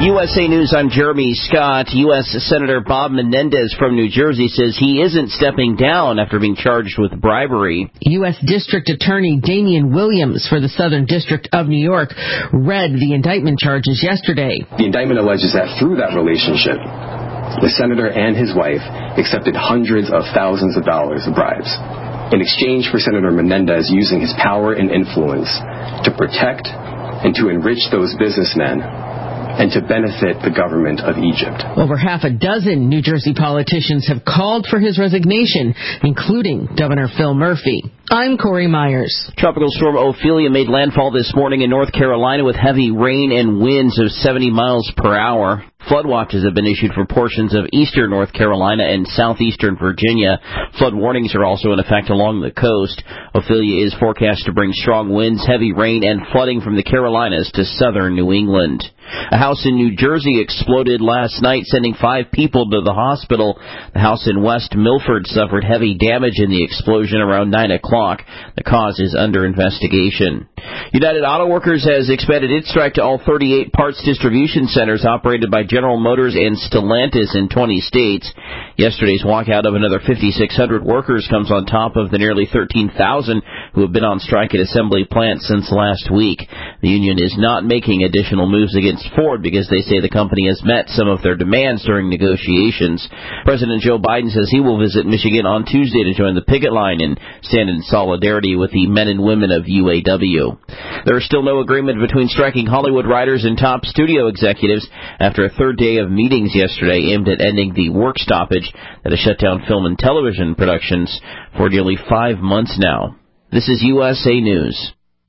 USA News, I'm Jeremy Scott. U.S. Senator Bob Menendez from New Jersey says he isn't stepping down after being charged with bribery. U.S. District Attorney Damian Williams for the Southern District of New York read the indictment charges yesterday. The indictment alleges that through that relationship, the senator and his wife accepted hundreds of thousands of dollars of bribes in exchange for Senator Menendez using his power and influence to protect and to enrich those businessmen and to benefit the government of Egypt. Over half a dozen New Jersey politicians have called for his resignation, including Governor Phil Murphy. I'm Corey Myers. Tropical storm Ophelia made landfall this morning in North Carolina with heavy rain and winds of 70 miles per hour. Flood watches have been issued for portions of eastern North Carolina and southeastern Virginia. Flood warnings are also in effect along the coast. Ophelia is forecast to bring strong winds, heavy rain, and flooding from the Carolinas to southern New England. A house in New Jersey exploded last night, sending 5 people to the hospital. The house in West Milford suffered heavy damage in the explosion around 9 o'clock. The cause is under investigation. United Auto Workers has expanded its strike to all 38 parts distribution centers operated by General Motors and Stellantis in 20 states. Yesterday's walkout of another 5,600 workers comes on top of the nearly 13,000 who have been on strike at assembly plants since last week. The union is not making additional moves against Ford because they say the company has met some of their demands during negotiations. President Joe Biden says he will visit Michigan on Tuesday to join the picket line and stand in solidarity with the men and women of UAW. There is still no agreement between striking Hollywood writers and top studio executives after a third day of meetings yesterday aimed at ending the work stoppage that has shut down film and television productions for nearly 5 months now. This is USA News.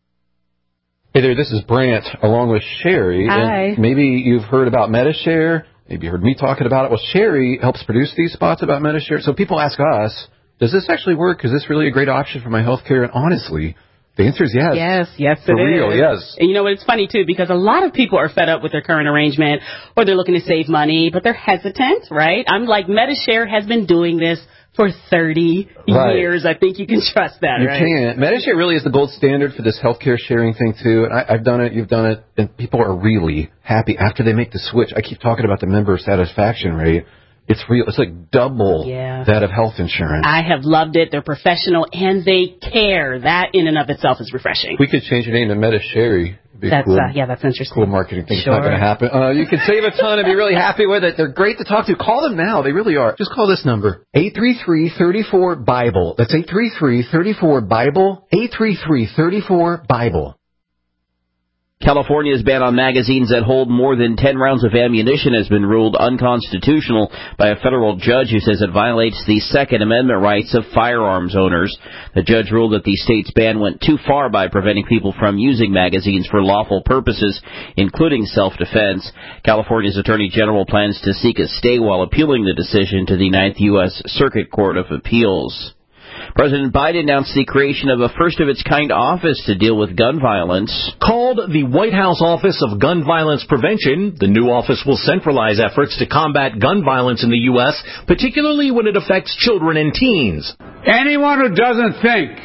Hey there, this is Brant along with Sherry. Hi. And maybe you've heard about Medi-Share. Maybe you heard me talking about it. Well, Sherry helps produce these spots about Medi-Share. So people ask us, does this actually work? Is this really a great option for my health care? And honestly, the answer is yes. Yes, for real, yes. And you know what? It's funny, too, because a lot of people are fed up with their current arrangement or they're looking to save money, but they're hesitant, right? I'm like, Medi-Share has been doing this for 30 years. I think you can trust that, you right? You can. Medi-Share really is the gold standard for this healthcare sharing thing, too. And I've done it, you've done it, and people are really happy after they make the switch. I keep talking about the member satisfaction rate. It's real. It's like double that of health insurance. I have loved it. They're professional, and they care. That in and of itself is refreshing. We could change your name to Medi-Share. That's cool. That's interesting. Cool marketing thing. It's not going to happen. You can save a ton and be really happy with it. They're great to talk to. Call them now. They really are. Just call this number, 833-34-BIBLE. That's 833-34-BIBLE, 833-34-BIBLE. California's ban on magazines that hold more than 10 rounds of ammunition has been ruled unconstitutional by a federal judge who says it violates the Second Amendment rights of firearms owners. The judge ruled that the state's ban went too far by preventing people from using magazines for lawful purposes, including self-defense. California's Attorney General plans to seek a stay while appealing the decision to the Ninth U.S. Circuit Court of Appeals. President Biden announced the creation of a first-of-its-kind office to deal with gun violence. Called the White House Office of Gun Violence Prevention, the new office will centralize efforts to combat gun violence in the U.S., particularly when it affects children and teens. Anyone who doesn't think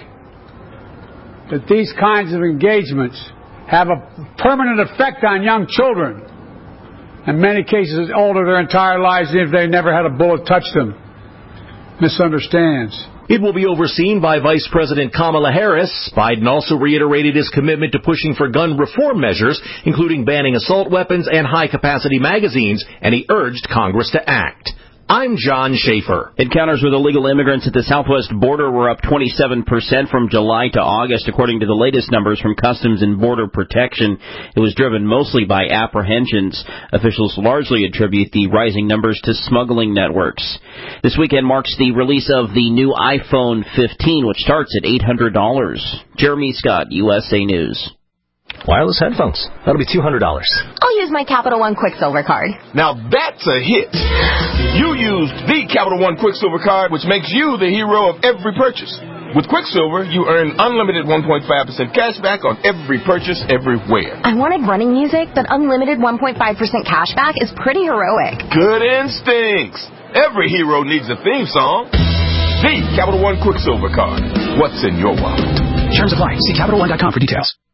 that these kinds of engagements have a permanent effect on young children, in many cases alter their entire lives if they never had a bullet touch them, misunderstands. It will be overseen by Vice President Kamala Harris. Biden also reiterated his commitment to pushing for gun reform measures, including banning assault weapons and high-capacity magazines, and he urged Congress to act. I'm John Schaefer. Encounters with illegal immigrants at the southwest border were up 27% from July to August, according to the latest numbers from Customs and Border Protection. It was driven mostly by apprehensions. Officials largely attribute the rising numbers to smuggling networks. This weekend marks the release of the new iPhone 15, which starts at $800. Jeremy Scott, USA News. Wireless headphones. That'll be $200. I'll use my Capital One Quicksilver card. Now that's a hit. You used the Capital One Quicksilver card, which makes you the hero of every purchase. With Quicksilver, you earn unlimited 1.5% cash back on every purchase everywhere. I wanted running music, but unlimited 1.5% cash back is pretty heroic. Good instincts. Every hero needs a theme song. The Capital One Quicksilver card. What's in your wallet? Terms apply. See CapitalOne.com for details.